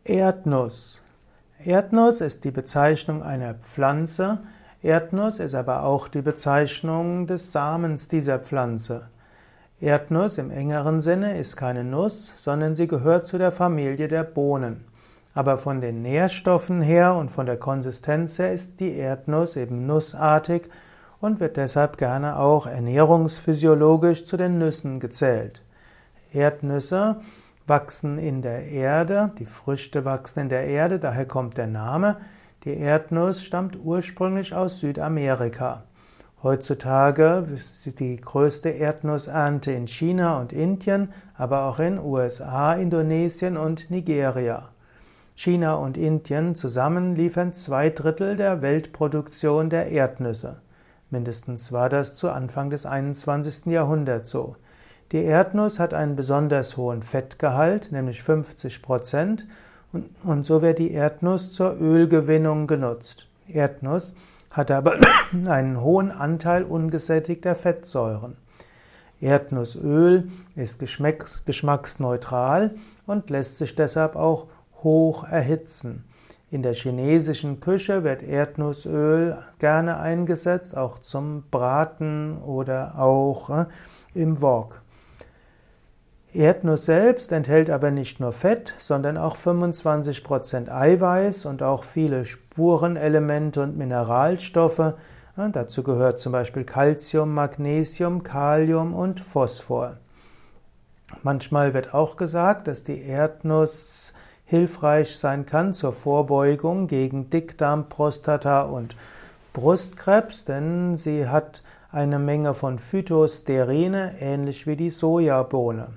Erdnuss. Erdnuss ist die Bezeichnung einer Pflanze. Erdnuss ist aber auch die Bezeichnung des Samens dieser Pflanze. Erdnuss im engeren Sinne ist keine Nuss, sondern sie gehört zu der Familie der Bohnen. Aber von den Nährstoffen her und von der Konsistenz her ist die Erdnuss eben nussartig und wird deshalb gerne auch ernährungsphysiologisch zu den Nüssen gezählt. Erdnüsse wachsen in der Erde, die Früchte wachsen in der Erde, daher kommt der Name. Die Erdnuss stammt ursprünglich aus Südamerika. Heutzutage ist die größte Erdnussernte in China und Indien, aber auch in USA, Indonesien und Nigeria. China und Indien zusammen liefern 2/3 der Weltproduktion der Erdnüsse. Mindestens war das zu Anfang des 21. Jahrhunderts so. Die Erdnuss hat einen besonders hohen Fettgehalt, nämlich 50%, und so wird die Erdnuss zur Ölgewinnung genutzt. Erdnuss hat aber einen hohen Anteil ungesättigter Fettsäuren. Erdnussöl ist geschmacksneutral und lässt sich deshalb auch hoch erhitzen. In der chinesischen Küche wird Erdnussöl gerne eingesetzt, auch zum Braten oder auch im Wok. Erdnuss selbst enthält aber nicht nur Fett, sondern auch 25% Eiweiß und auch viele Spurenelemente und Mineralstoffe. Dazu gehört zum Beispiel Calcium, Magnesium, Kalium und Phosphor. Manchmal wird auch gesagt, dass die Erdnuss hilfreich sein kann zur Vorbeugung gegen Dickdarm, Prostata und Brustkrebs, denn sie hat eine Menge von Phytosterine, ähnlich wie die Sojabohne.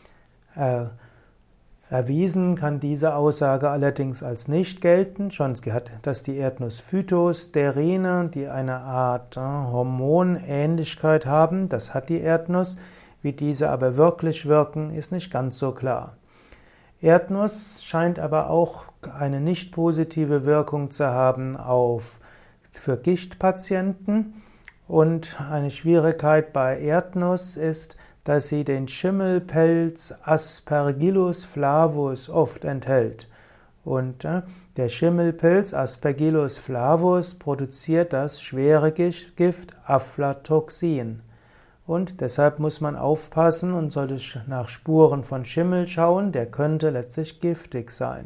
Erwiesen kann diese Aussage allerdings als nicht gelten, schon dass die Erdnuss Phytosterine, die eine Art Hormonähnlichkeit haben, das hat die Erdnuss. Wie diese aber wirklich wirken, ist nicht ganz so klar. Erdnuss scheint aber auch eine nicht positive Wirkung zu haben für Gichtpatienten. Und eine Schwierigkeit bei Erdnuss ist, dass sie den Schimmelpilz Aspergillus flavus oft enthält. Und der Schimmelpilz Aspergillus flavus produziert das schwere Gift Aflatoxin. Und deshalb muss man aufpassen und sollte nach Spuren von Schimmel schauen, der könnte letztlich giftig sein.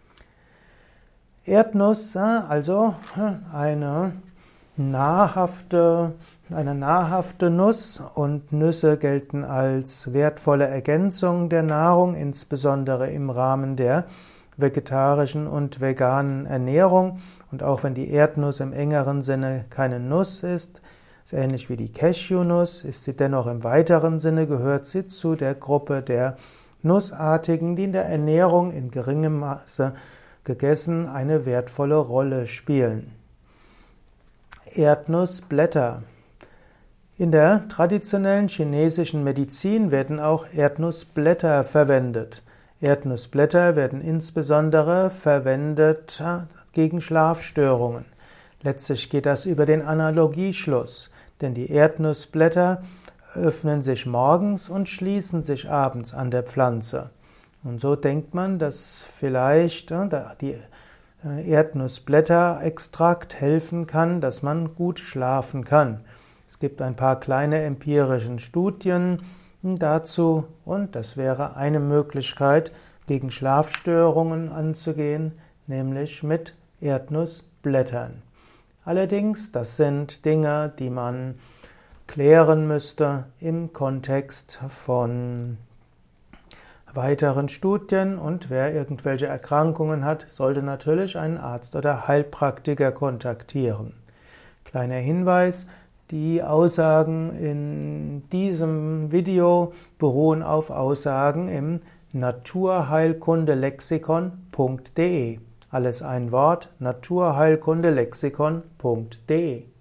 Erdnuss, also eine nahrhafte Nuss, und Nüsse gelten als wertvolle Ergänzung der Nahrung, insbesondere im Rahmen der vegetarischen und veganen Ernährung. Und auch wenn die Erdnuss im engeren Sinne keine Nuss ist ähnlich wie die Cashewnuss, ist sie dennoch im weiteren Sinne, gehört sie zu der Gruppe der Nussartigen, die in der Ernährung in geringem Maße gegessen eine wertvolle Rolle spielen. Erdnussblätter. In der traditionellen chinesischen Medizin werden auch Erdnussblätter verwendet. Erdnussblätter werden insbesondere verwendet gegen Schlafstörungen. Letztlich geht das über den Analogieschluss, denn die Erdnussblätter öffnen sich morgens und schließen sich abends an der Pflanze. Und so denkt man, dass vielleicht die Erdnussblätterextrakt helfen kann, dass man gut schlafen kann. Es gibt ein paar kleine empirische Studien dazu und das wäre eine Möglichkeit, gegen Schlafstörungen anzugehen, nämlich mit Erdnussblättern. Allerdings, das sind Dinge, die man klären müsste im Kontext von weiteren Studien, und wer irgendwelche Erkrankungen hat, sollte natürlich einen Arzt oder Heilpraktiker kontaktieren. Kleiner Hinweis: Die Aussagen in diesem Video beruhen auf Aussagen im naturheilkundelexikon.de. Alles ein Wort: naturheilkundelexikon.de